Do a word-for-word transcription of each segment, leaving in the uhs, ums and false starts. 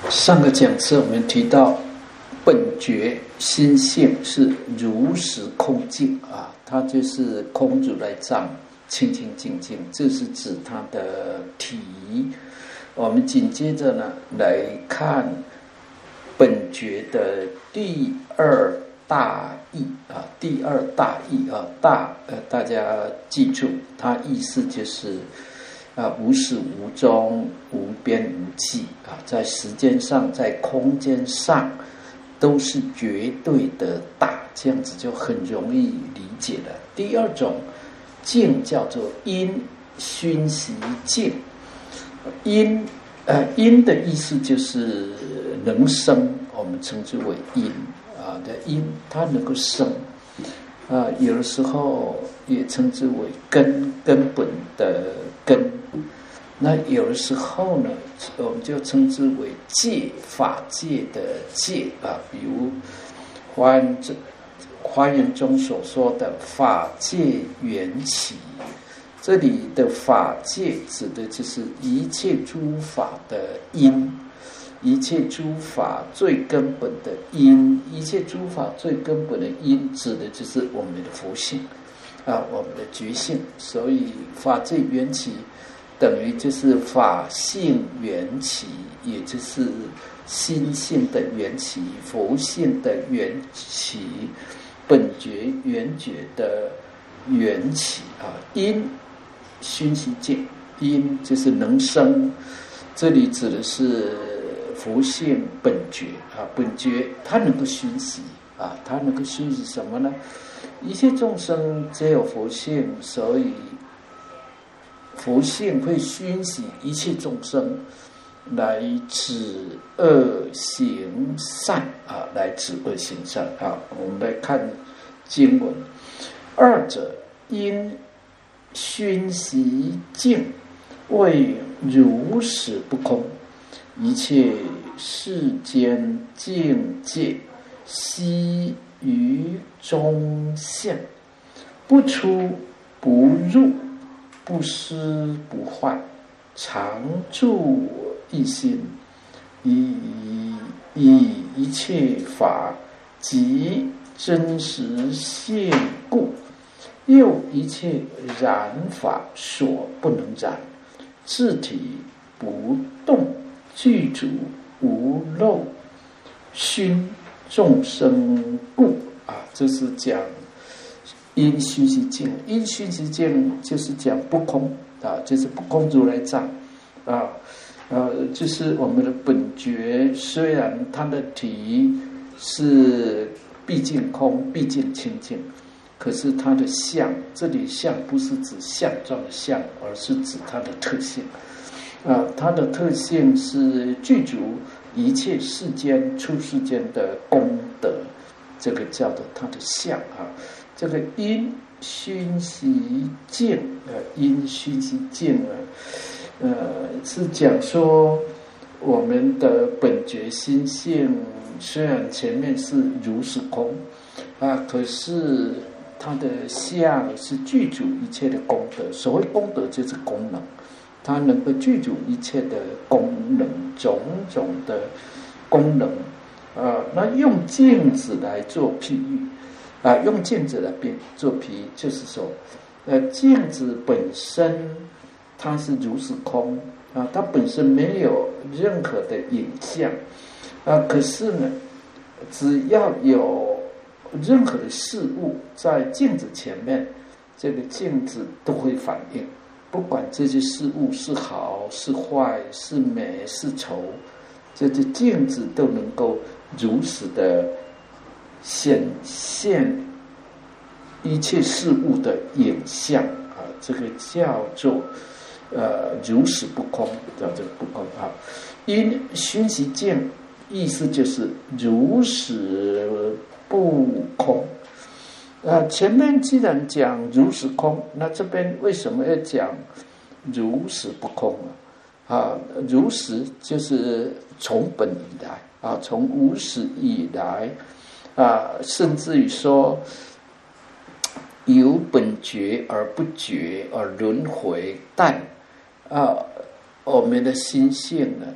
上个讲次我们提到本觉心性是如实空净啊，它就是空如来藏，清清净净，这是指它的体。我们紧接着呢来看本觉的第二大义啊，第二大义啊，大呃大家记住，它意思就是啊，无始无终，无边无际啊，在时间上，在空间上，都是绝对的大，这样子就很容易理解了。第二种境叫做因熏习境，因呃因的意思就是能生，我们称之为因啊的因，它能够生啊，有的时候也称之为根，根本的根。那有的时候呢，我们就称之为界，法界的界啊，比如华严华严中所说的法界缘起，这里的法界指的就是一切诸法的因，一切诸法最根本的因，一切诸法最根本的因指的就是我们的佛性啊，我们的觉性。所以法界缘起等于就是法性缘起，也就是心性的缘起，佛性的缘起，本觉缘觉的缘起啊。因熏习境，因就是能生，这里指的是佛性本觉啊，本觉它能够熏习啊，它能够熏习什么呢？一切众生皆有佛性，所以佛性会熏习一切众生来止恶行善啊，来止恶行善啊。我们来看经文，二者因熏习境，为如实不空，一切世间境界悉于中现，不出不入，不失不坏，常住一心，以以一切法即真实现故，又一切染法所不能染，自体不动，具足无漏，熏众生故啊，这是讲因熏习境。因熏习境就是讲不空啊，就是不空如来藏啊，呃，就是我们的本觉，虽然它的体是毕竟空，毕竟清净，可是它的相，这里相不是指相状的相，而是指它的特性啊，它的特性是具足一切世间出世间的功德，这个叫做它的相啊。这个因熏习境，呃，因熏习境啊，呃，是讲说我们的本觉心性，虽然前面是如是空啊，可是它的相是具足一切的功德。所谓功德就是功能，它能够具足一切的功能，种种的功能啊。那用镜子来做譬喻啊，用镜子来做譬喻，就是说，呃，镜子本身它是如是空啊，它本身没有任何的影像啊，可是呢，只要有任何的事物在镜子前面，这个镜子都会反应，不管这些事物是好是坏，是美是丑，这些镜子都能够如实的显现一切事物的影像啊，这个叫做呃如实不空，叫做不空啊。因熏习境意思就是如实不空啊。前面既然讲如实空，那这边为什么要讲如实不空啊？啊，如实就是从本以来啊，从无始以来啊，甚至于说由本觉而不觉而轮回，但啊，我们的心性呢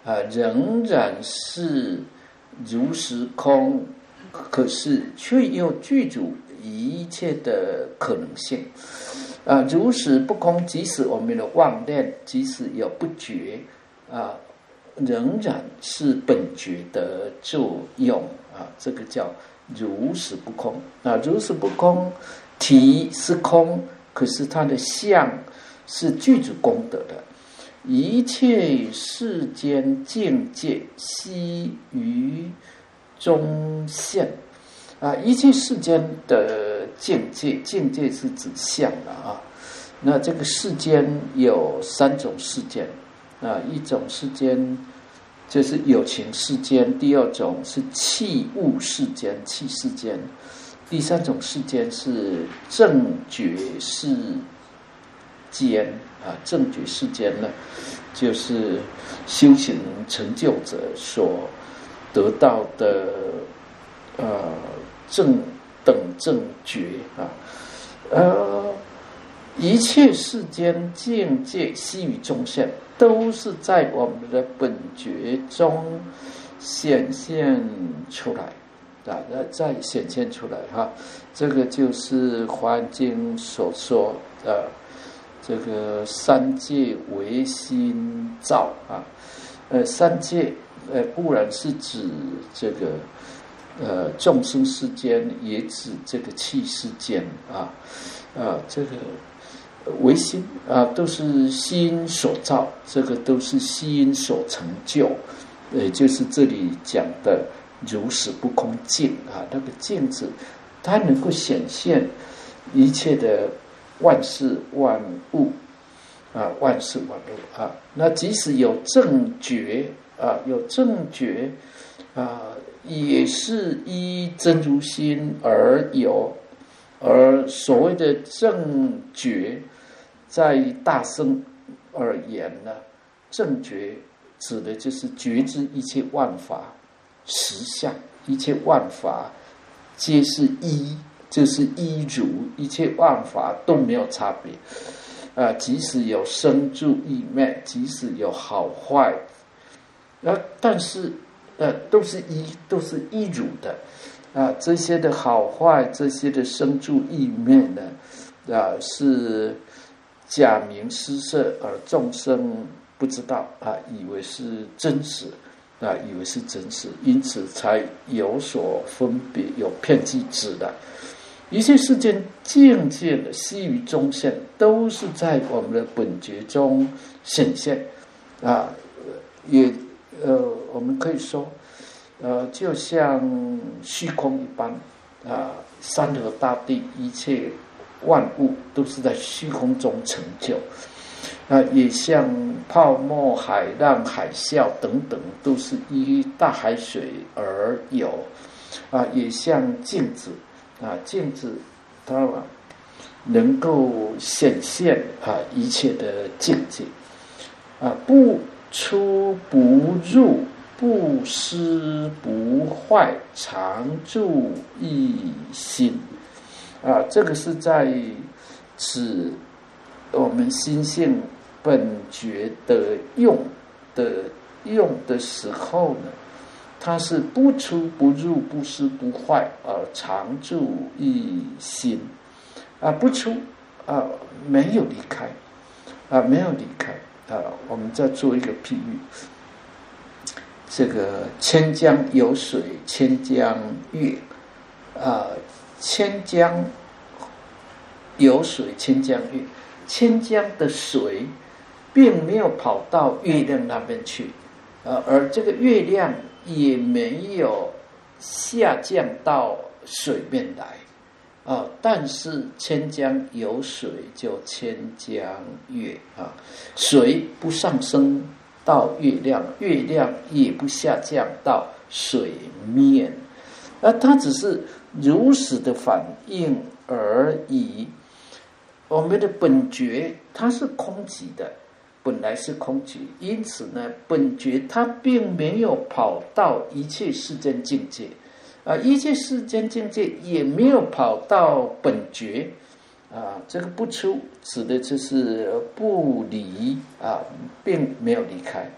啊，仍然是如实空，可是却又具足一切的可能性。啊，如实不空，即使我们的妄念，即使有不觉，啊，仍然是本觉的作用啊，这个叫如实不空啊。如实不空，体是空，可是它的相是具足功德的。一切世间境界悉于中现啊，一切世间的境界，境界是指相了啊。那这个世间有三种世间啊，一种世间就是有情世间，第二种是器物世间，器世间，第三种世间是正觉世间啊。正觉世间呢，就是修行成就者所得到的呃正等正觉啊。呃，一切世间境界悉于中现，都是在我们的本觉中显现出来啊，再显现出来哈。这个就是《华严经》所说的这个三界唯心造啊。呃，三界呃固然是指这个呃众生世间，也指这个器世间啊。啊，这个唯心啊，都是心所造，这个都是心所成就，也就是这里讲的如实不空境啊。那个境字，它能够显现一切的万事万物啊，万事万物啊。那即使有正觉啊，有正觉啊，也是依真如心而有。而所谓的正觉，在大乘而言呢，正觉指的就是觉知一切万法实相，一切万法皆是一，就是一如，一切万法都没有差别啊，即使有生住异灭，即使有好坏，啊，但是呃都是一，都是一如的。啊，这些的好坏，这些的生住异灭呢，啊，是假名施设，而众生不知道啊，以为是真实啊，以为是真实，因此才有所分别，有偏激指的。一切世间境界的悉于中现，都是在我们的本觉中显现啊，也呃，我们可以说。呃，就像虚空一般啊，山河大地一切万物都是在虚空中成就啊，也像泡沫、海浪、海啸等等，都是依大海水而有啊，也像镜子啊，镜子它能够显现啊一切的境界啊，不出不入。不失不坏，常住一心啊，这个是在指我们心性本觉的用的用的时候呢，它是不出不入，不失不坏，而常住一心啊，不出啊，没有离开啊，没有离开啊。我们再做一个譬喻。这个千江有水千江月啊，千江有水千江月，千江的水并没有跑到月亮那边去啊，而这个月亮也没有下降到水面来啊，但是千江有水就千江月啊，水不上升到月亮，月亮也不下降到水面，而它只是如实的反应而已。我们的本觉它是空寂的，本来是空寂，因此呢，本觉它并没有跑到一切世间境界啊，一切世间境界也没有跑到本觉啊，这个不出指的就是不离啊，并没有离开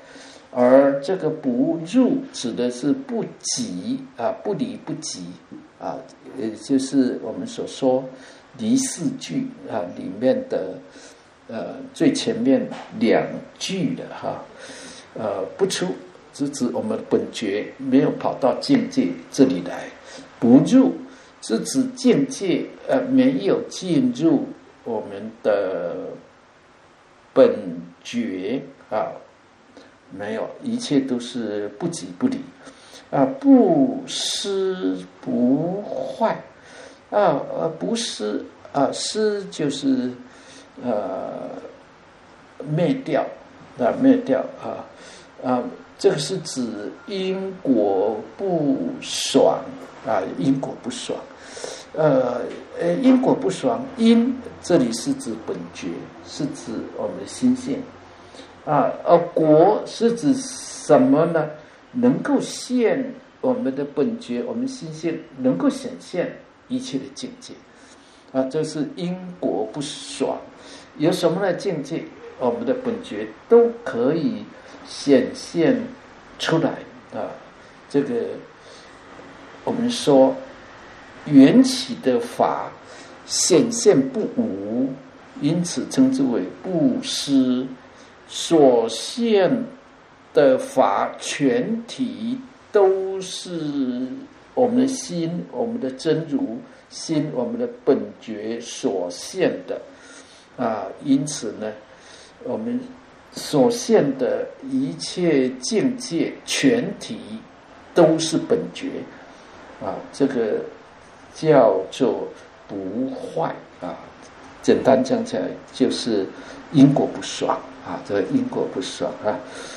而这个不入指的是不即啊，不离不即啊，也就是我们所说离四句啊里面的呃最前面两句的哈，呃不出是指我们本觉没有跑到境界这里来，不入是指境界呃没有进入我们的本觉啊。没有，一切都是不即不离，啊，不失不坏，啊，呃，不失啊，失就是呃灭掉，啊，灭掉啊，啊，这个是指因果不爽啊，因果不爽，呃，呃，因果不爽，因这里是指本觉，是指我们的心性。啊，而果是指什么呢？能够现我们的本觉，我们心性能够显现一切的境界，啊，这是因果不爽。有什么的境界，我们的本觉都可以显现出来啊。这个我们说缘起的法显现不无，因此称之为不失。所现的法全体都是我们的心，我们的真如心，我们的本觉所现的啊。因此呢，我们所现的一切境界全体都是本觉啊，这个叫做不坏啊。简单讲起来就是因果不爽啊，这个因果不爽啊。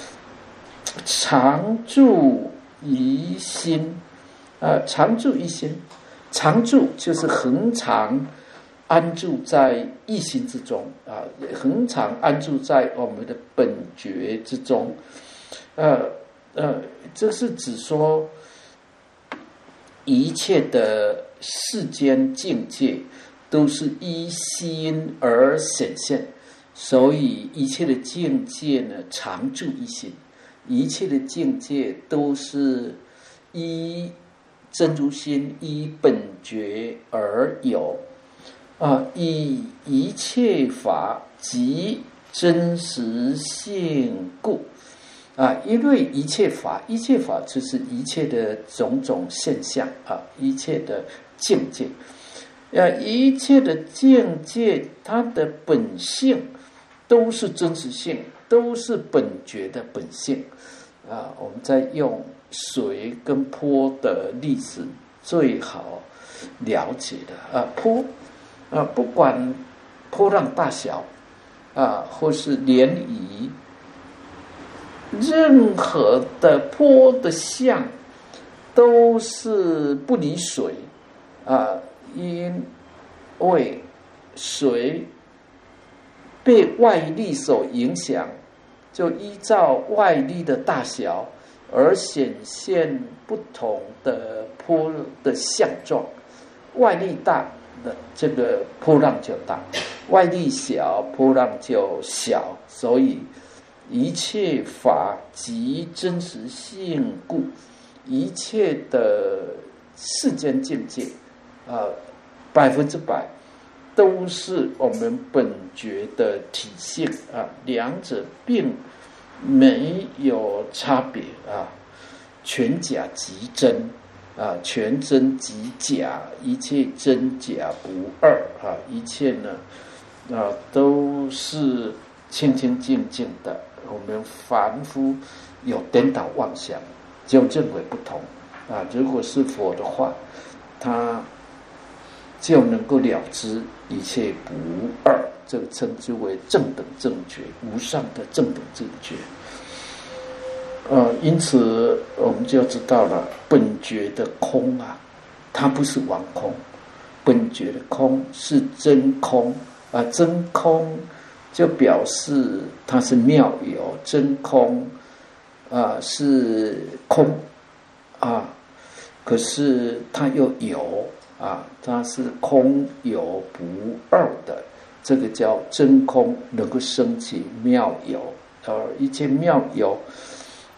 常住一心啊，常住一心，常住就是恒常安住在一心之中啊，恒常安住在我们的本觉之中。呃呃，这是指说一切的世间境界都是依心而显现，所以一切的境界呢，常住一心。一切的境界都是依真如心、依本觉而有啊，以一切法即真实性故啊，因为一切法，一切法就是一切的种种现象啊，一切的境界。啊，一切的境界，它的本性都是真实性，都是本觉的本性啊。我们在用水跟波的例子最好了解的啊，波啊，不管波浪大小啊，或是涟漪，任何的波的相都是不离水啊。因为水被外力所影响，就依照外力的大小而显现不同的波的相状。外力大的这个波浪就大，外力小波浪就小，所以一切法即真实性故，一切的世间境界啊，百分之百都是我们本觉的体性啊，两者并没有差别啊，全假即真啊，全真即假，一切真假不二啊，一切呢啊都是清清净净的。我们凡夫有颠倒妄想，就认为不同啊。如果是佛的话，他就能够了知一切不二，这个称之为正等正觉，无上的正等正觉。呃，因此我们就知道了，本觉的空啊，它不是妄空，本觉的空是真空啊，真空就表示它是妙有，真空啊是空啊，可是它又有。啊，它是空有不二的，这个叫真空，能够升起妙有，而一切妙有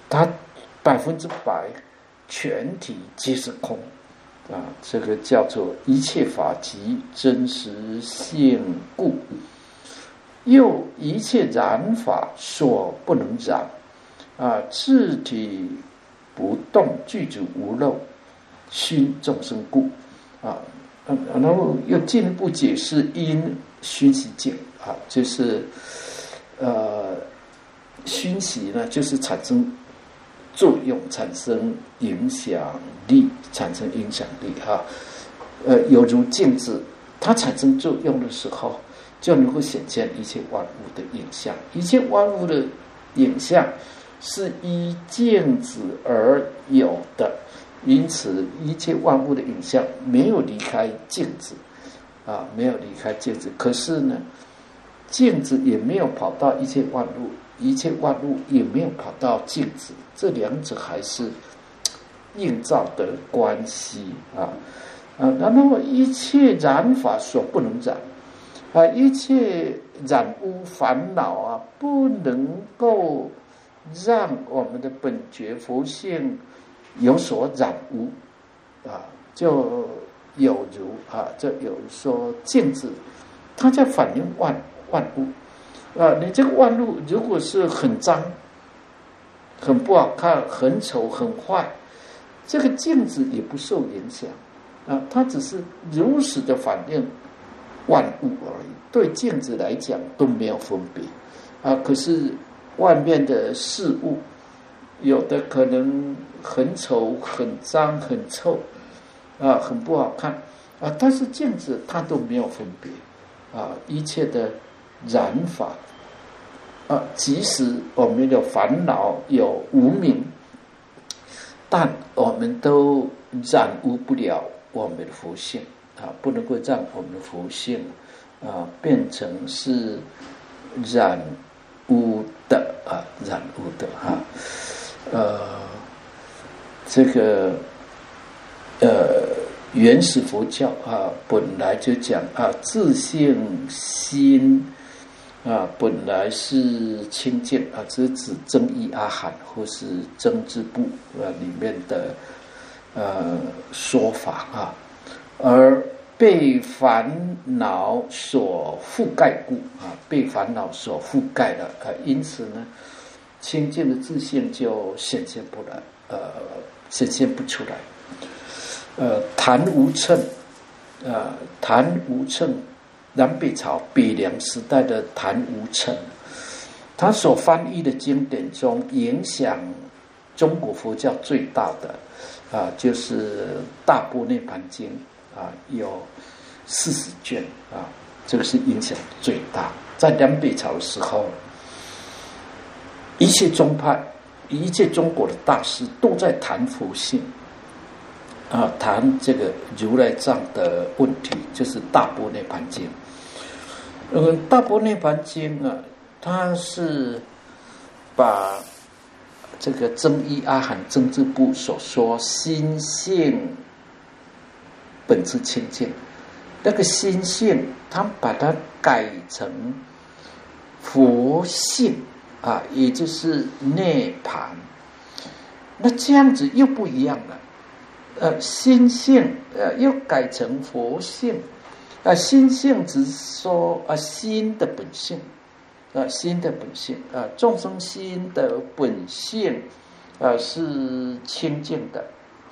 它百分之百全体皆是空啊，这个叫做一切法即真实性故，又一切染法所不能染啊，自体不动，具足无漏，熏众生故啊。然后又进一步解释因熏习境啊，就是呃熏习呢，就是产生作用，产生影响力，产生影响力哈。呃，有如镜子，它产生作用的时候，就能够显现一切万物的影像。一切万物的影像是依镜子而有的，因此一切万物的影像没有离开镜子啊，没有离开镜子。可是呢，镜子也没有跑到一切万物，一切万物也没有跑到镜子，这两者还是映照的关系啊啊。然后一切染法所不能染啊，一切染污烦恼啊，不能够让我们的本觉佛性有所染污啊，就有如啊，就有说镜子，它在反映万万物啊。你这个万物如果是很脏、很不好看、很丑、很坏，这个镜子也不受影响啊，它只是如实的反映万物而已。对镜子来讲都没有分别啊，可是外面的事物，有的可能很丑、很脏、很臭啊，很不好看啊，但是镜子它都没有分别啊，一切的染法啊，即使我们有烦恼、有无明，但我们都染污不了我们的佛性啊，不能够让我们的佛性啊变成是染污的啊，染污的哈、啊，呃，这个呃原始佛教啊，本来就讲啊，自性心啊，本来是清净啊，这是指增益阿含或是增支部啊里面的呃说法啊，而被烦恼所覆盖故啊，被烦恼所覆盖了啊，因此呢，清净的自性就显现不来，呃，显现不出来。呃，谭无称，呃，谭无称，南北朝北凉时代的谭无称，他所翻译的经典中，影响中国佛教最大的啊、呃，就是《大般涅盘经》啊、呃，有四十卷啊，这个是影响最大。在南北朝的时候，一切宗派、一切中国的大师都在谈佛性。啊，谈这个如来藏的问题，就是《大般涅盘经》。嗯，《大般涅盘经》啊，它是把这个增益阿含增支部所说心性本质清净，那个心性，它把它改成佛性啊，也就是涅盘。那这样子又不一样了。呃，心性呃又改成佛性，啊、呃，心性只是说啊、呃、心的本性，啊、呃、心的本性啊、呃、众生心的本性啊、呃、是清净的，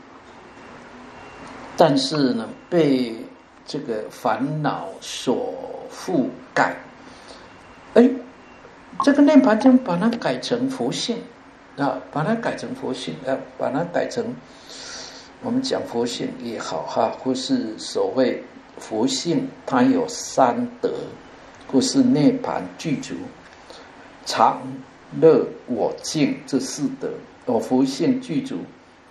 但是呢被这个烦恼所覆盖，哎，这个涅盘经把它改成佛性啊，把它改成佛性啊，把它改成。我们讲佛性也好哈，或是所谓佛性，它有三德，或是涅盘具足、常乐我净这四德。哦，佛性具足，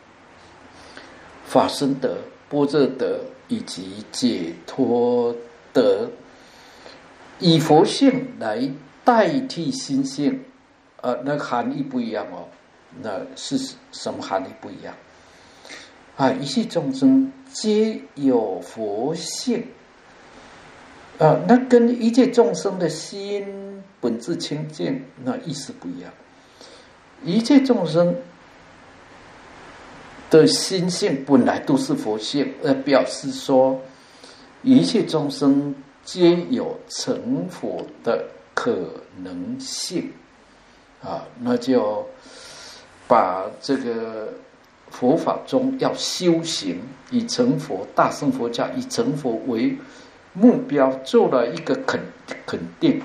法身德、般若德以及解脱德，以佛性来代替心性，呃，那个含义不一样哦。那是什么含义不一样？啊，一切众生皆有佛性啊，那跟一切众生的心本质清净那意思不一样。一切众生的心性本来都是佛性，呃，表示说一切众生皆有成佛的可能性啊，那就把这个佛法中要修行，以成佛，大乘佛教以成佛为目标，做了一个肯肯定，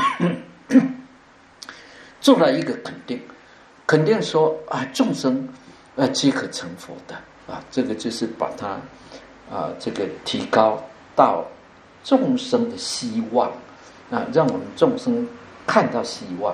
做了一个肯定，肯定说啊，众生呃皆可成佛的啊，这个就是把它啊这个提高到众生的希望啊，让我们众生看到希望。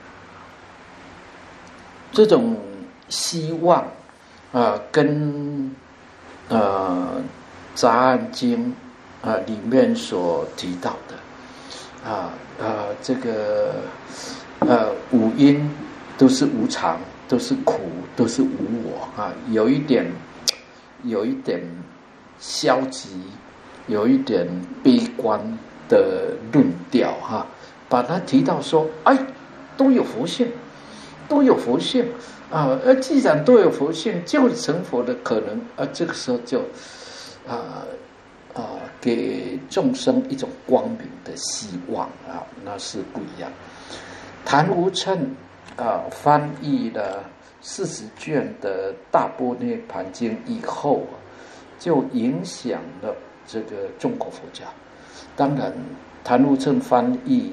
这种希望啊，跟呃杂案经啊里面所提到的啊啊这个呃五阴都是无常，都是苦，都是无我啊，有一点有一点消极，有一点悲观的论调哈、啊，把它提到说，哎，都有佛性。都有佛性啊，而既然都有佛性，就成佛的可能，而这个时候就啊啊给众生一种光明的希望啊，那是不一样。谭无称啊翻译了四十卷的《大般涅盘经》以后，就影响了这个中国佛教。当然，谭无称翻译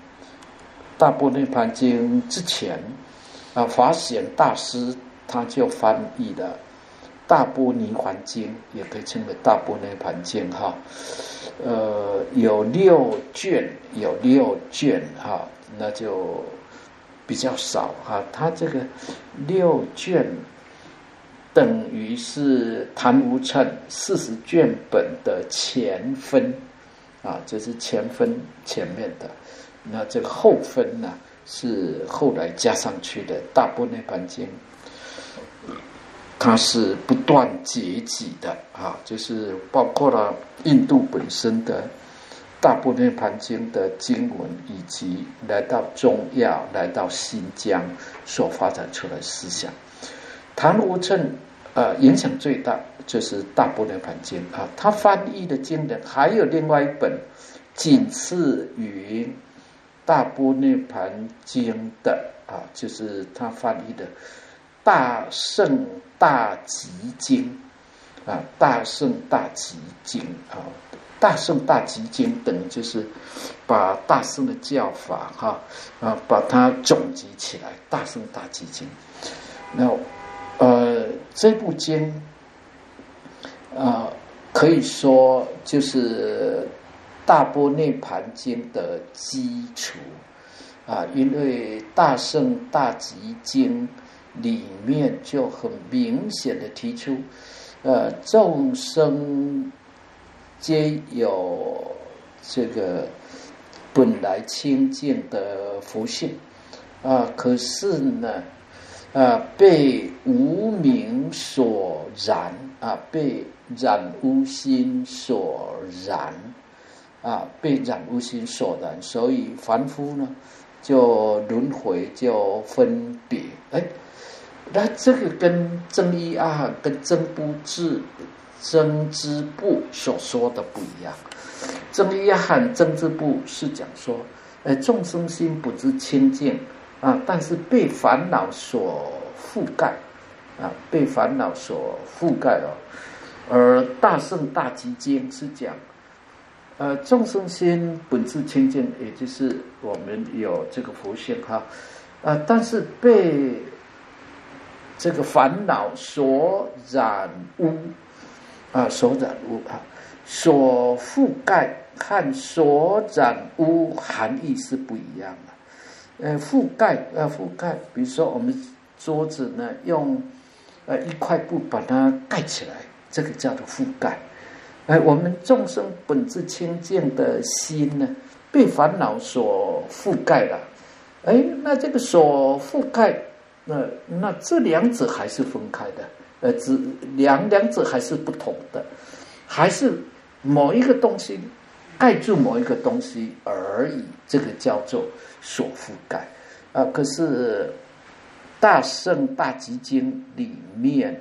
《大般涅盘经》之前。啊，法显大师他就翻译了《大般涅盘经》，也可以称为《大般涅盘经》哈。呃，有六卷，有六卷哈，那就比较少哈。他这个六卷等于是谭无称四十卷本的前分啊，这是前分前面的，那这个后分呢？是后来加上去的《大般涅盘经》，它是不断结集的啊，就是包括了印度本身的《大般涅盘经》的经文，以及来到中亚、来到新疆所发展出来的思想。谭无称呃影响最大就是《大般涅盘经》啊，他翻译的经典还有另外一本仅次于大般涅盘经的啊，就是他翻译的大圣大集经啊，大圣大集经啊，大圣大集经等于就是把大圣的教法哈 啊, 啊把它总集起来，大圣大集经。那呃这部经啊可以说就是大般涅盘经的基础啊，因为大圣大集经里面就很明显的提出，呃，众生皆有这个本来清净的佛性啊，可是呢，啊，被无明所染啊，被染污心所染。啊，被染污心所染，所以凡夫呢，就轮回，就分别。哎，那这个跟增一阿含、跟增不智、增支部所说的不一样。增一阿含、增支部是讲说，呃，众生心不知清净啊，但是被烦恼所覆盖啊，被烦恼所覆盖了。而大圣大集经是讲。呃，众生心本自清净，也就是我们有这个佛性哈，呃，但是被这个烦恼所染污啊，所染污啊，所覆盖和所染污含义是不一样的。呃，覆盖呃覆盖，比如说我们桌子呢，用呃一块布把它盖起来，这个叫做覆盖。哎，我们众生本自清净的心呢，被烦恼所覆盖了。哎，那这个所覆盖，那那这两者还是分开的，呃，只两两者还是不同的，还是某一个东西盖住某一个东西而已，这个叫做所覆盖。啊、呃，可是大圣大集经里面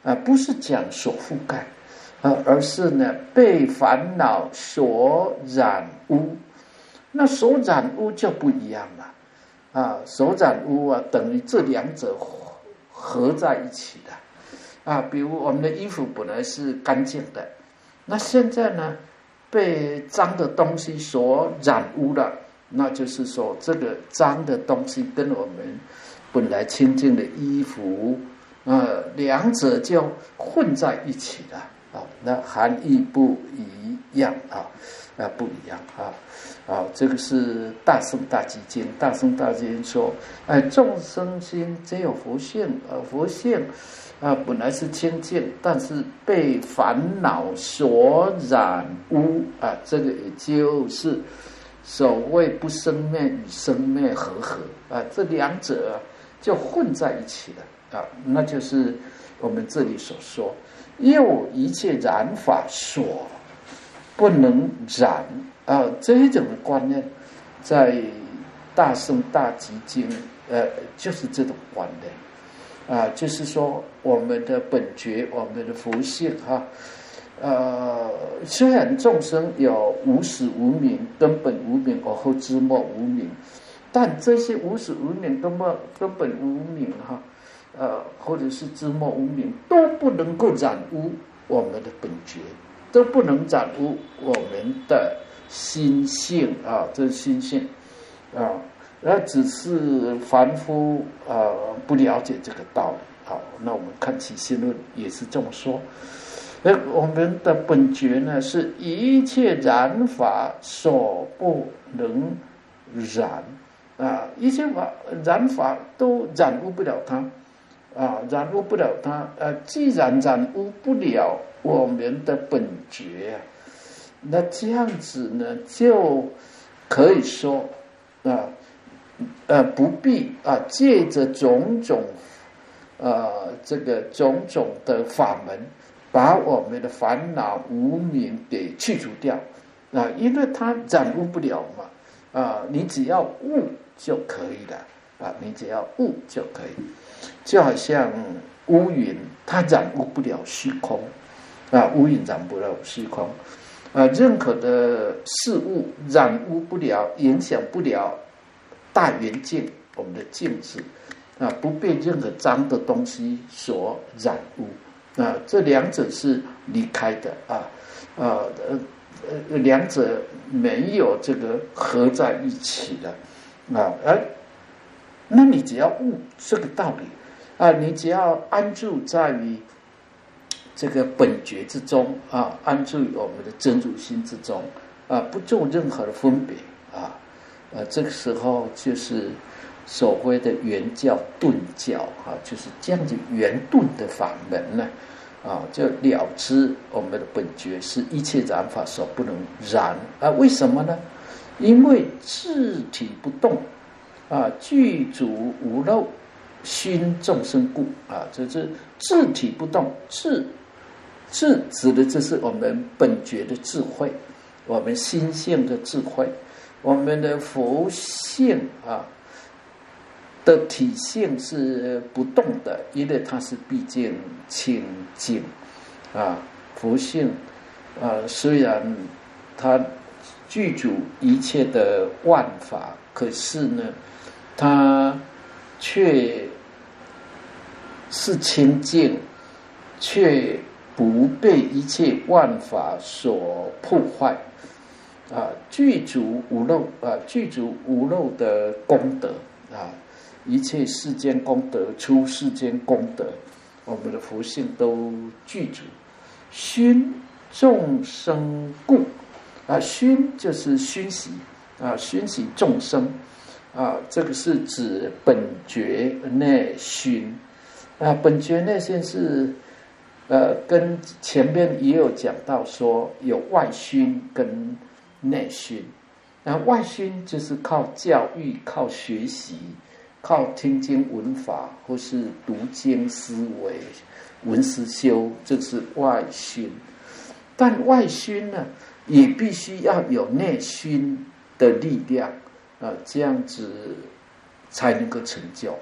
啊，不是讲所覆盖，啊，而是呢被烦恼所染污。那所染污就不一样了，啊，所染污啊，等于这两者合在一起的，啊，比如我们的衣服本来是干净的，那现在呢被脏的东西所染污了，那就是说这个脏的东西跟我们本来清净的衣服，呃，两者就混在一起了啊，那含义不一样啊，啊，不一样啊。啊，这个是大乘大集经。大乘大集经说，哎，众生心皆有佛性，呃，佛性啊本来是清净，但是被烦恼所染污啊，这个也就是所谓不生灭与生灭合合啊，这两者就混在一起了啊，那就是我们这里所说，又一切染法所不能染。啊，这一种观念，在大乘大集经，呃，就是这种观念，啊，就是说我们的本觉，我们的佛性，哈、啊，呃，虽然众生有无始无明、根本无明、而后知末无明，但这些无始无明、根本根本无明，哈、啊，呃，或者是知末无明，都不能够染污我们的本觉，都不能染污我们的心性啊，这是心性啊，那只是凡夫啊不了解这个道理。好，那我们看起信论也是这么说。而我们的本觉呢，是一切染法所不能染啊，一切法染法都染污不了它啊，染污不了它。呃，既然染污不了我们的本觉啊，那这样子呢，就可以说啊，呃，不必啊，借着种种呃这个种种的法门，把我们的烦恼无明给去除掉啊，因为它染污不了嘛啊，你只要悟就可以了啊，你只要悟就可以，就好像乌云，它染污不了虚空啊，乌云染不了虚空。啊，任何的事物染污不了，影响不了大圆镜，我们的镜子啊，不被任何脏的东西所染污啊，这两者是离开的啊，啊呃呃，两者没有这个合在一起的啊，而那你只要悟这个道理啊，你只要安住在于这个本觉之中啊，安住于我们的真如心之中啊，不做任何的分别啊，呃，这个时候就是所谓的圆教顿教啊，就是这样子圆顿的法门呢啊，就了知我们的本觉是一切染法所不能染啊。为什么呢？因为自体不动啊，具足无漏，熏众生故啊，这是自体不动，自智指的就是我们本觉的智慧，我们心性的智慧，我们的佛性啊的体性是不动的，因为它是毕竟清净啊。佛性啊，虽然它具足一切的万法，可是呢，它却是清净，却不被一切万法所破坏啊，具足无漏啊，具足无漏的功德啊，一切世间功德、出世间功德，我们的福性都具足。熏众生故啊，熏就是熏习啊，熏习众生啊，这个是指本觉内熏啊，本觉内熏是。呃，跟前面也有讲到说有外熏跟内熏，那外熏就是靠教育、靠学习、靠听经闻法，或是读经思维、闻思修，这是外熏。但外熏呢，也必须要有内熏的力量啊、呃，这样子才能够成就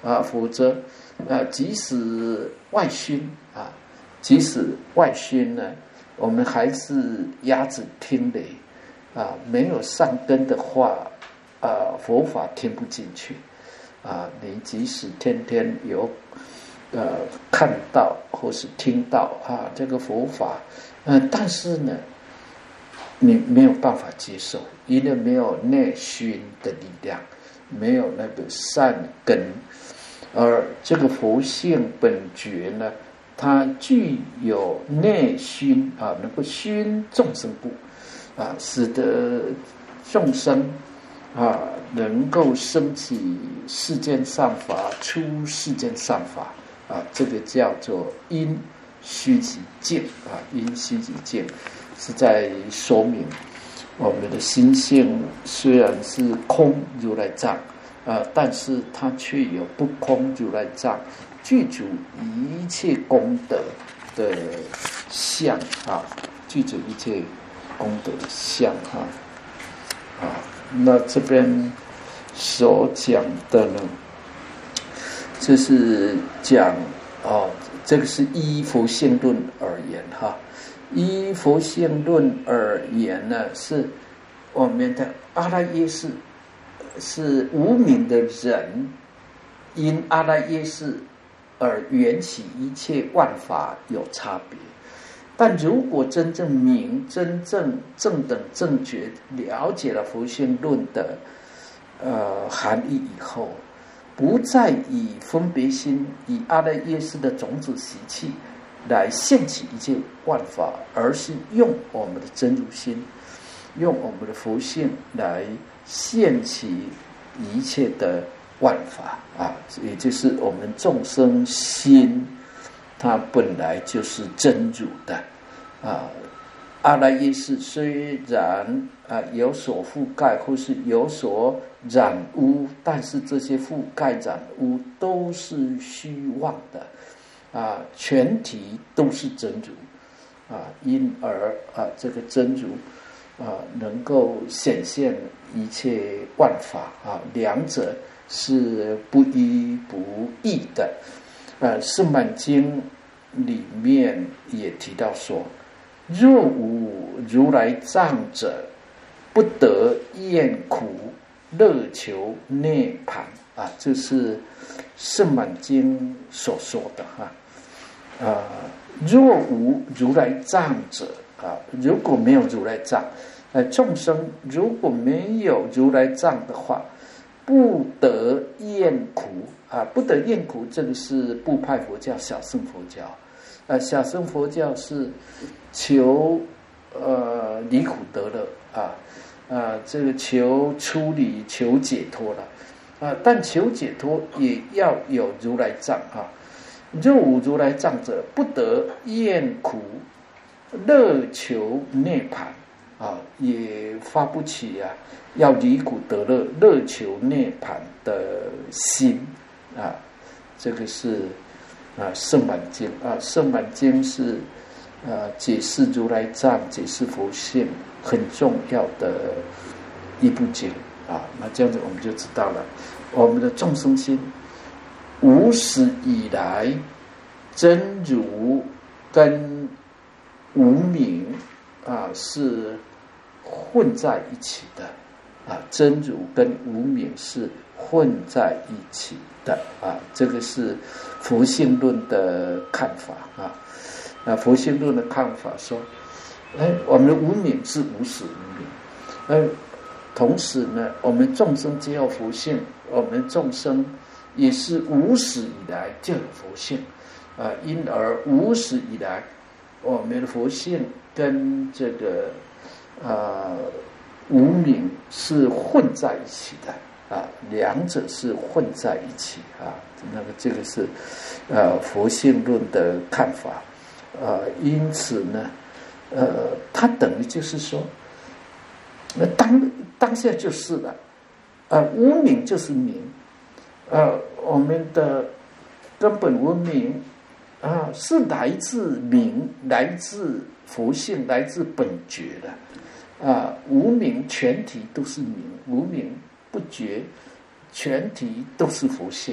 啊，否则啊，即使外熏啊，即使外熏呢，我们还是鸭子听雷啊，没有善根的话，啊，佛法听不进去啊。你即使天天有呃看到或是听到啊这个佛法，嗯、呃，但是呢，你没有办法接受，因为没有内熏的力量，没有那个善根。而这个佛性本觉呢，它具有内熏啊，能够熏众生故啊，使得众生啊能够升起世间善法，出世间善法啊，这个叫做因虚己境啊，因虚己境是在说明我们的心性虽然是空如来藏。呃，但是它却有不空如来藏，具足一切功德的相啊，具足一切功德的相啊啊。那这边所讲的呢，这是讲哦，这个是依佛性论而言哈。依佛性论而言呢，是我们的阿赖耶识。是无明的人因阿赖耶识而缘起一切万法有差别，但如果真正明、真正正等正觉了解了佛性论的呃含义以后，不再以分别心、以阿赖耶识的种子习气来现起一切万法，而是用我们的真如心，用我们的佛性来现起一切的万法啊，也就是我们众生心，它本来就是真如的啊。阿赖耶识虽然啊有所覆盖或是有所染污，但是这些覆盖染污都是虚妄的啊，全体都是真如啊，因而啊这个真如啊，能够显现一切万法啊，两者是不一不异的。呃，《圣满经》里面也提到说：“若无如来藏者，不得厌苦，乐求涅槃。”啊，这是《圣满经》所说的哈。啊，若无如来藏者。啊，如果没有如来藏，呃，众生如果没有如来藏的话，不得厌苦啊，不得厌苦。这个是部派佛教、小乘佛教，呃，小乘佛教是求呃离苦得乐啊，啊，这个求出离、求解脱了啊，但求解脱也要有如来藏啊。若无如来藏者，不得厌苦。乐求涅槃啊，也发不起啊，要离苦得乐、乐求涅槃的心啊。这个是啊《圣满经》啊，《圣满经》是啊解释如来藏、解释佛性很重要的一部经啊。那这样子我们就知道了，我们的众生心无始以来真如跟无明啊是混在一起的啊，真如跟无明是混在一起的啊，这个是佛性论的看法啊。啊，佛性论的看法说，哎，我们的无明是无始无明，呃，同时呢，我们众生皆有佛性，我们众生也是无始以来就有佛性啊，因而无始以来。我们的佛性跟这个呃无明是混在一起的啊，两者是混在一起啊。那个这个是呃佛性论的看法，呃，因此呢，呃，它等于就是说，那当当下就是了，呃，无明就是明，呃，我们的根本文明。啊，是来自明，来自佛性，来自本觉的啊。无明全体都是明，无明不觉全体都是佛性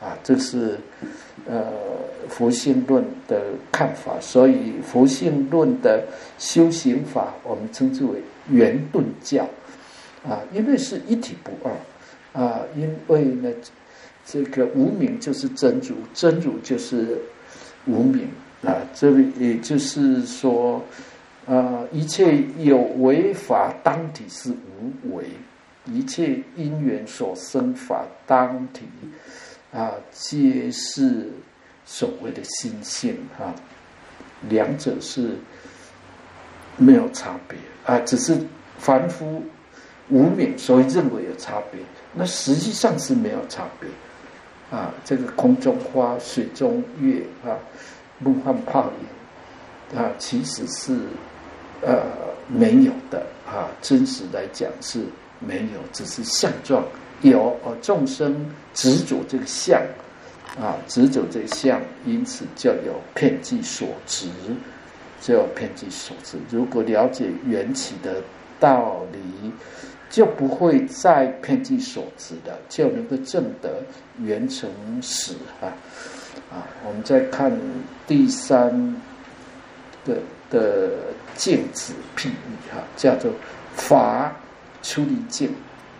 啊，这是呃佛性论的看法。所以佛性论的修行法，我们称之为圆顿教啊，因为是一体不二啊，因为呢，这个无明就是真如，真如就是无明啊，这里也就是说，呃，一切有为法当体是无为，一切因缘所生法当体啊，皆是所谓的心性啊，两者是没有差别啊，只是凡夫无明所以认为有差别，那实际上是没有差别啊。这个空中花、水中月啊，梦幻泡影啊，其实是呃没有的啊，真实来讲是没有，只是相状有哦，众生执着这个相啊，执着这个相，因此就有遍计所执，就有遍计所执。如果了解缘起的道理，就不会再遍计所执了，就能够证得圆成实啊啊！我们再看第三个的镜子譬喻哈，叫做法出离境。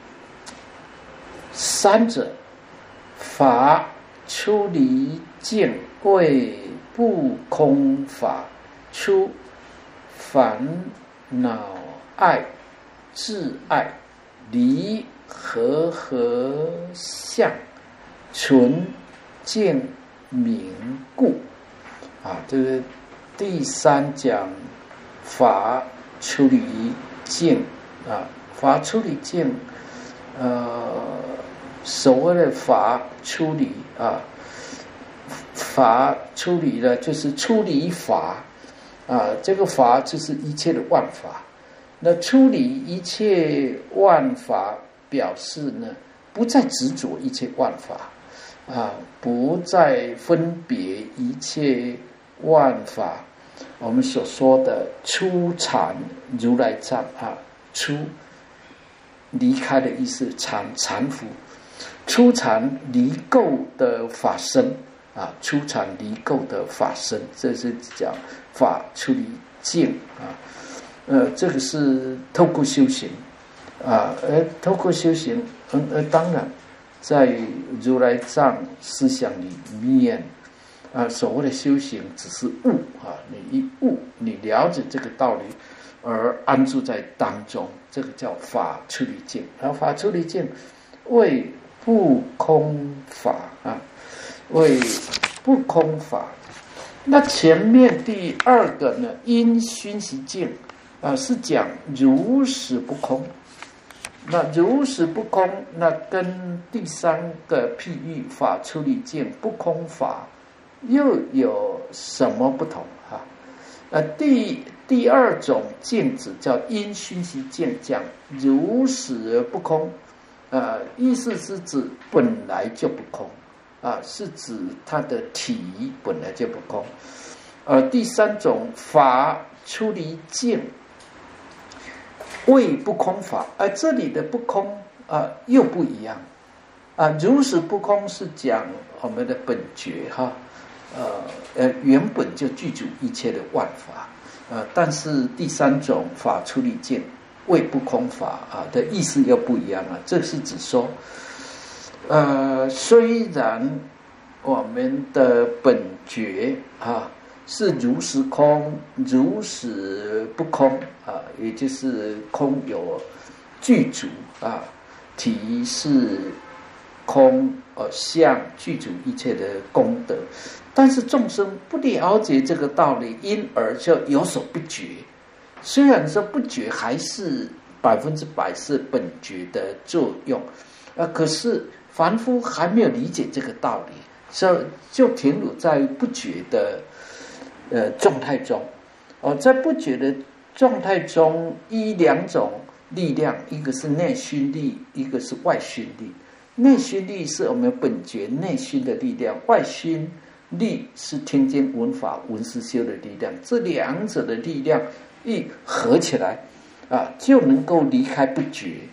三者，法出离境为不空法，出烦恼爱自爱，离和合相，纯净明故啊。这个第三讲法出离境啊，法出离境，呃，所谓的法出离啊，法出离呢，就是出离法啊，这个法就是一切的万法。那出离一切万法，表示呢，不再执着一切万法啊，不再分别一切万法。我们所说的出禅如来藏啊，出离开的意思，禅禅服，出禅离垢的法身啊，出禅离垢的法身，这是讲法出离境啊。呃，这个是透过修行啊，而透过修行，嗯，呃，当然，在如来藏思想里面啊，所谓的修行只是悟啊，你一悟，你了解这个道理，而安住在当中，这个叫法出离境。然后法出离境为不空法啊，为不空法。那前面第二个呢，因熏习境。啊，是讲如实不空。那如实不空，那跟第三个譬喻法出离境不空法又有什么不同啊？呃，第第二种境子叫因熏习境，讲如实而不空，呃，意思是指本来就不空啊，是指它的体本来就不空。呃，第三种法出离境。为不空法，而这里的不空啊、呃、又不一样啊。如实不空是讲我们的本觉哈，呃呃原本就具足一切的万法，呃，但是第三种法出离境为不空法啊的意思又不一样啊。这是指说，呃，虽然我们的本觉啊。是如实空，如实不空啊，也就是空有具足啊，体是空，呃，相具足一切的功德。但是众生不了解这个道理，因而就有所不觉。虽然说不觉还是百分之百是本觉的作用，啊，可是凡夫还没有理解这个道理，所以就停留在不觉的。呃，状态中，哦，在不觉的状态中，依两种力量，一个是内熏力，一个是外熏力。内熏力是我们本觉内熏的力量，外熏力是听经闻法闻思修的力量。这两者的力量一合起来，啊，就能够离开不觉，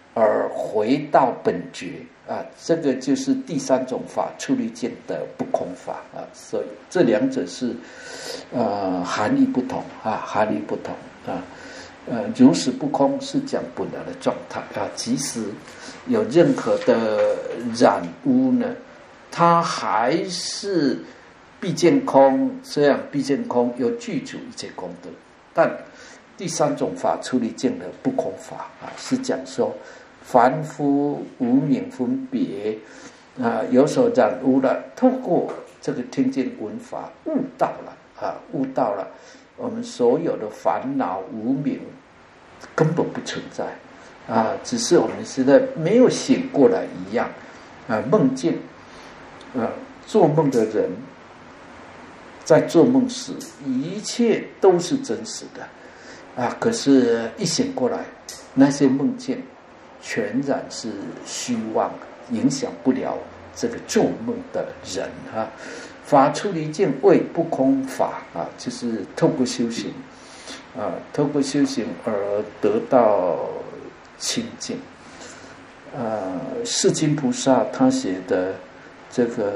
而回到本觉啊，这个就是第三种法出离见的不空法啊，所以这两者是呃含义不同啊，含义不同啊。呃，如实不空是讲本来的状态啊，即使有任何的染污呢，它还是毕竟空。虽然毕竟空有具足一切功德，但第三种法出离见的不空法啊，是讲说凡夫无明分别啊，有所染污了，透过这个听见闻法悟到了啊，悟到了我们所有的烦恼无明根本不存在啊，只是我们现在没有醒过来一样啊。梦见啊，做梦的人在做梦时，一切都是真实的啊，可是一醒过来，那些梦见全然是虚妄，影响不了这个做梦的人啊。法出离见为不空法啊，就是透过修行啊，透过修行而得到清净。呃，世亲菩萨他写的这个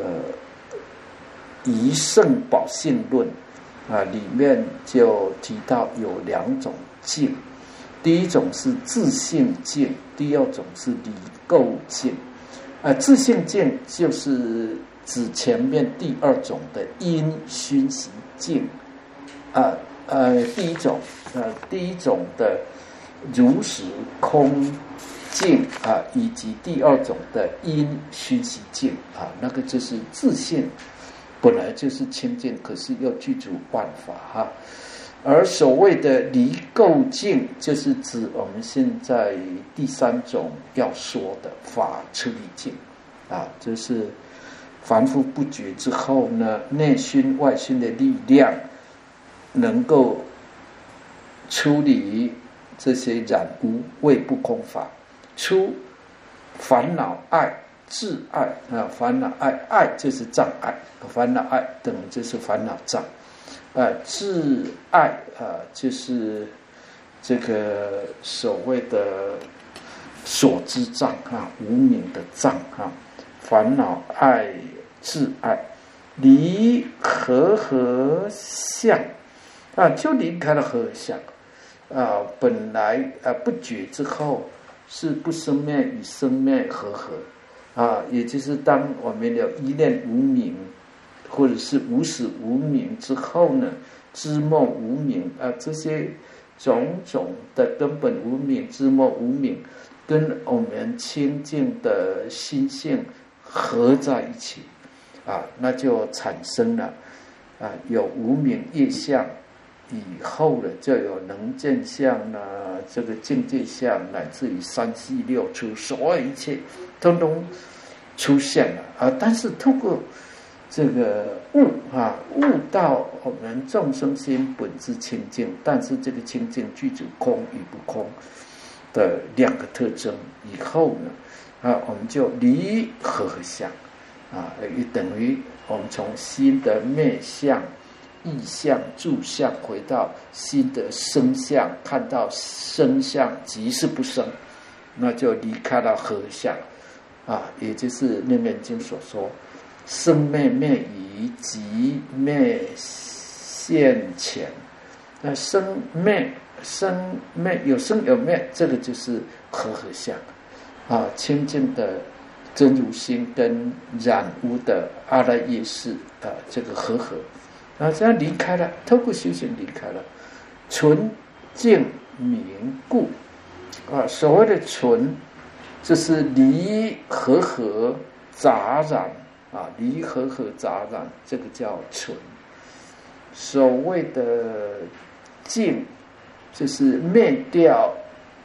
《一圣宝性论》啊，里面就提到有两种境，第一种是自性境，第二种是离垢境。啊，自性境就是指前面第二种的因熏习境，啊呃，第一种呃第一种的如实空境啊，以及第二种的因熏习境啊，那个就是自性本来就是清净，可是又具足万法哈。而所谓的离垢境，就是指我们现在第三种要说的法出离境啊，就是凡夫不觉之后呢，内熏外熏的力量能够处理这些染污，为不空法出烦恼爱自爱啊，烦恼爱爱就是障碍，烦恼爱等于就是烦恼障。啊，自爱啊，就是这个所谓的所知障啊，无明的障啊，烦恼爱自爱，离和合相啊，就离开了和合相啊，本来啊不觉之后是不生灭与生灭和合啊，也就是当我们有依恋无明，或者是无始无明之后呢，知末无明啊，这些种种的根本无明、知末无明，跟我们清净的心性合在一起啊，那就产生了啊，有无明业相，以后呢就有能见相呢，这个境界相，乃至于三细六出，所有一切通通出现了啊。但是透过这个悟啊，悟到我们众生心本质清净，但是这个清净具足空与不空的两个特征以后呢，啊，我们就离和合相啊，也等于我们从心的灭相、意相、住相回到心的生相，看到生相即是不生，那就离开了和合相啊，也就是《楞严经》所说。生灭灭已，即灭现前。那生灭生灭有生有灭，这个就是和合相啊，清净的真如心跟染污的阿赖耶识啊，这个和合啊，这样离开了，透过修行离开了纯净明故啊。所谓的纯，就是离和合杂染。啊，离和合杂染，这个叫纯。所谓的净，就是灭掉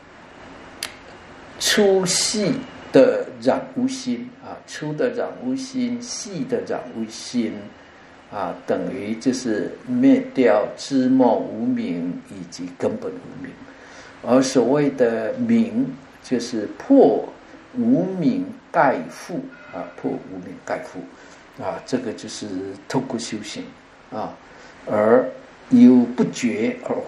粗细的染污心啊，粗的染污心，细的染污心啊，等于就是灭掉知末无明以及根本无明。而所谓的明，就是破无明盖覆啊，破无明盖覆啊，这个就是透过修行啊，而由不觉而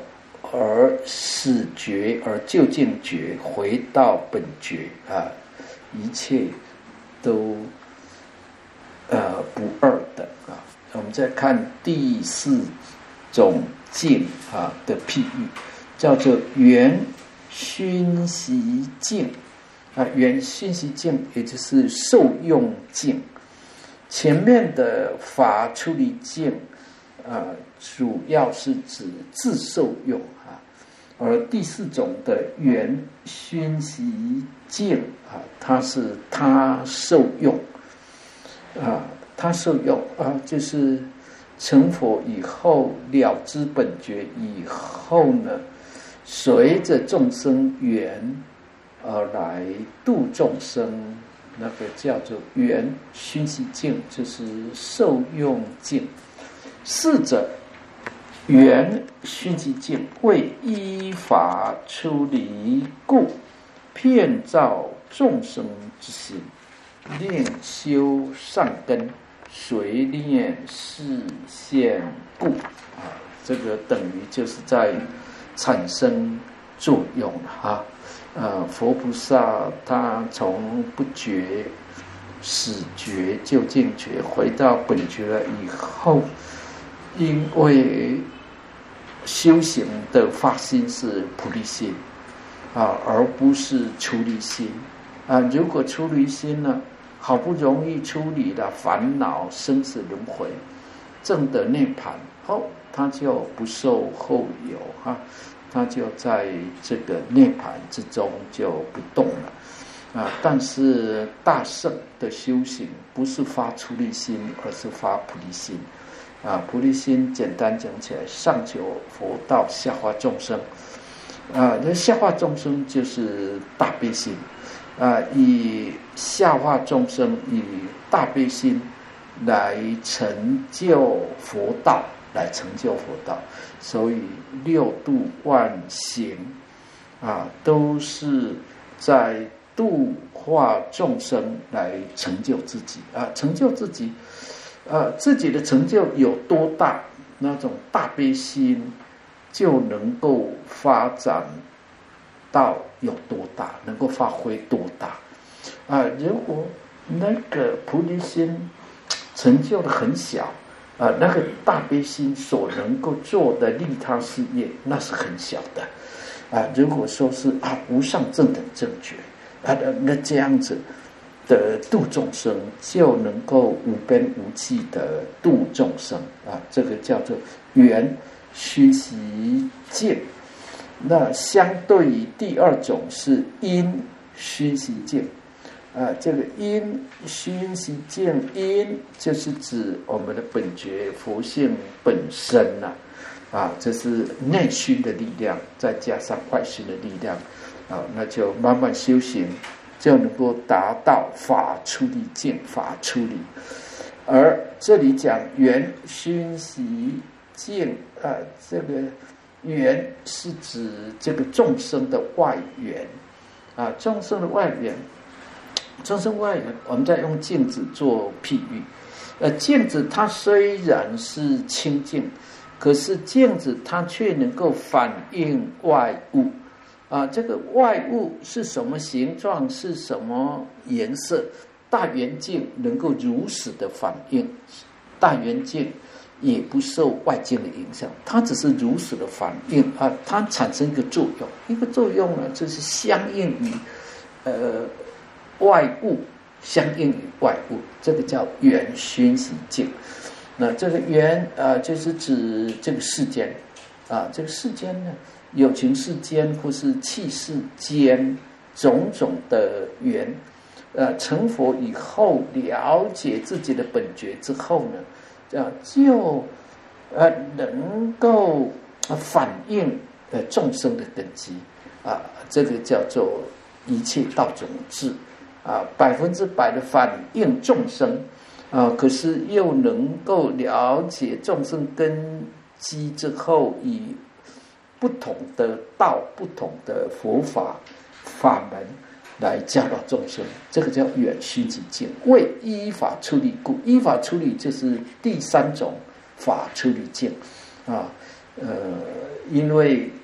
而始觉，而究竟觉，回到本觉啊，一切都呃不二的啊。我们再看第四种境啊的譬喻，叫做缘熏习境啊，缘熏习境也就是受用境。前面的法出离境啊，主要是指自受用啊，而第四种的缘熏习境啊，它是他受用啊，他受用啊，就是成佛以后了知本觉以后呢，随着众生缘而来度众生，那个叫做缘熏习境，就是受用境。四者缘熏习境，为依法出离故，遍照众生之心，令修善根，随念示现故啊，这个等于就是在产生作用了哈。呃，佛菩萨他从不觉、始觉、究竟觉，回到本觉了以后，因为修行的发心是菩提心啊，而不是出离心啊。如果出离心呢，好不容易处理了烦恼、生死轮回，证得涅槃后，他就不受后有哈。他就在这个涅槃之中就不动了啊！但是大圣的修行不是发出离心，而是发菩提心啊！菩提心简单讲起来，上求佛道，下化众生啊！那下化众生就是大悲心啊！以下化众生，以大悲心来成就佛道。来成就佛道，所以六度万行啊，都是在度化众生来成就自己啊，成就自己啊，自己的成就有多大，那种大悲心就能够发展到有多大，能够发挥多大啊？如果那个菩提心成就的很小。啊，那个大悲心所能够做的利他事业，那是很小的，啊，如果说是啊无上正等正觉，啊，那这样子的度众生，就能够无边无际的度众生啊，这个叫做缘熏习境。那相对于第二种是因熏习境。啊，这个因熏习境，因就是指我们的本觉佛性本身呐、啊，啊，这是内熏的力量，再加上外熏的力量，啊，那就慢慢修行，就能够达到法出离境，法出离。而这里讲缘熏习境，啊，这个缘是指这个众生的外缘，啊，众生的外缘。众生外缘，我们再用镜子做譬喻。呃，镜子它虽然是清净，可是镜子它却能够反映外物啊。这个外物是什么形状，是什么颜色？大圆镜能够如实的反映，大圆镜也不受外境的影响，它只是如实的反映啊。它产生一个作用，一个作用呢，就是相应于呃。外物相应于外物，这个叫缘熏习境。那这个缘啊，就是指这个世间啊，这个世间呢，有情世间或是器世间种种的缘。呃，成佛以后了解自己的本觉之后呢，啊，就呃能够反映呃众生的根基啊，这个叫做一切道种智。啊，百分之百的反映众生，啊，可是又能够了解众生根基之后，以不同的道、不同的佛法法门来教导众生，这个叫缘熏习境。为依法出离故，依法出离就是第三种法出离境啊。呃，因为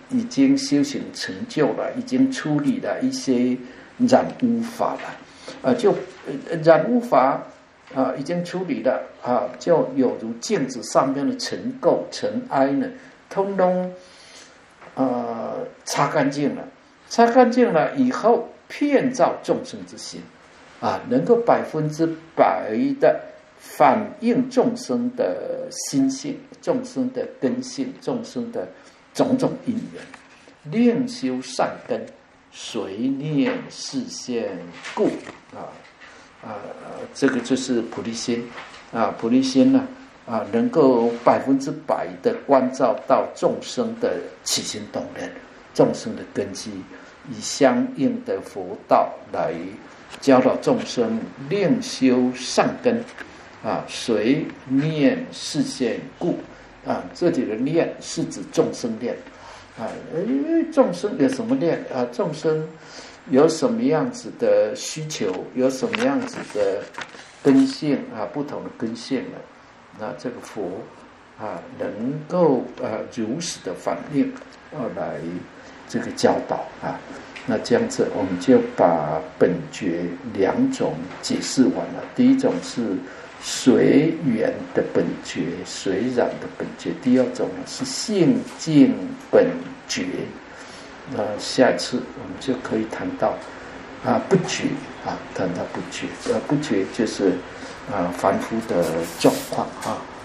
已经修行成就了，已经处理了一些染污法了，啊，就染污法啊已经处理了啊，就有如镜子上面的尘垢、尘埃呢，通通呃擦干净了，擦干净了以后，遍照众生之心，啊，能够百分之百的反映众生的心性、众生的根性、众生的种种因缘，令修善根，随念示现故啊啊，这个就是菩提心啊，菩提心呢啊，能够百分之百的关照到众生的起心动念、众生的根基，以相应的佛道来教导众生，令修善根啊，随念示现故啊，这里的念是指众生念啊，众生有什么念啊？众生有什么样子的需求，有什么样子的根性啊，不同的根性呢？那这个佛啊，能够呃如实的反映啊，来这个教导啊。那这样子，我们就把本觉两种解释完了。第一种是随缘的本觉，随染的本觉；第二种呢是性净本觉。那下一次我们就可以谈到啊不觉啊，谈到不觉，呃不觉就是啊凡夫的状况啊。